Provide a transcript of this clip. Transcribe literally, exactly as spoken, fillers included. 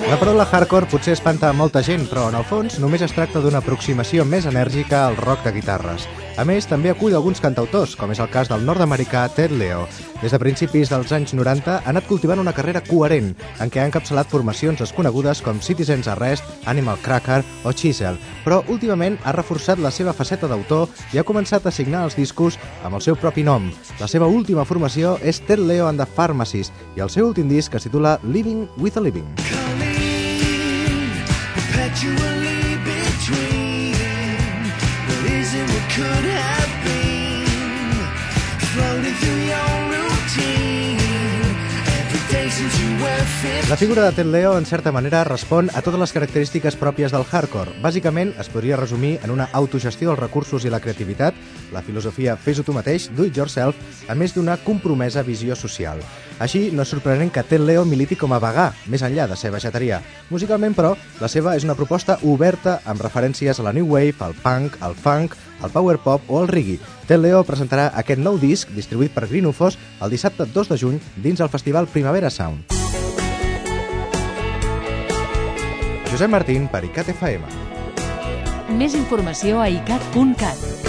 La paraula hardcore potser espanta molta gent, però en el fons només es tracta d'una aproximació més enèrgica al rock de guitarres. A més, també acull alguns cantautors, com és el cas del nord-americà Ted Leo. Des de principis dels anys noranta ha anat cultivant una carrera coherent, en què ha encapçalat formacions desconegudes com Citizen's Arrest, Animal Cracker o Chisel, però últimament ha reforçat la seva faceta d'autor i ha començat a signar els discos amb el seu propi nom. La seva última formació és Ted Leo and the Pharmacist i el seu últim disc es titula Living with a Living. Perpetually between what isn't what could have been, floating through your routine every day since you were fifteen. La figura de Ted Leo, en certa manera, respon a totes les característiques pròpies del hardcore. Bàsicament, es podria resumir en una autogestió dels recursos i la creativitat, la filosofia fes-ho tu mateix, do it yourself, a més d'una compromesa visió social. Així, no és sorprenent que Ted Leo militi com a vegà, més enllà de ser baixateria. Musicalment, però, la seva és una proposta oberta amb referències a la new wave, al punk, al funk, al power pop o al reggae. Ted Leo presentarà aquest nou disc, distribuït per Grinufos, el dissabte dos de juny dins el festival Primavera Sound. Josep Martín per ICAT F M. Més informació a icat punt cat.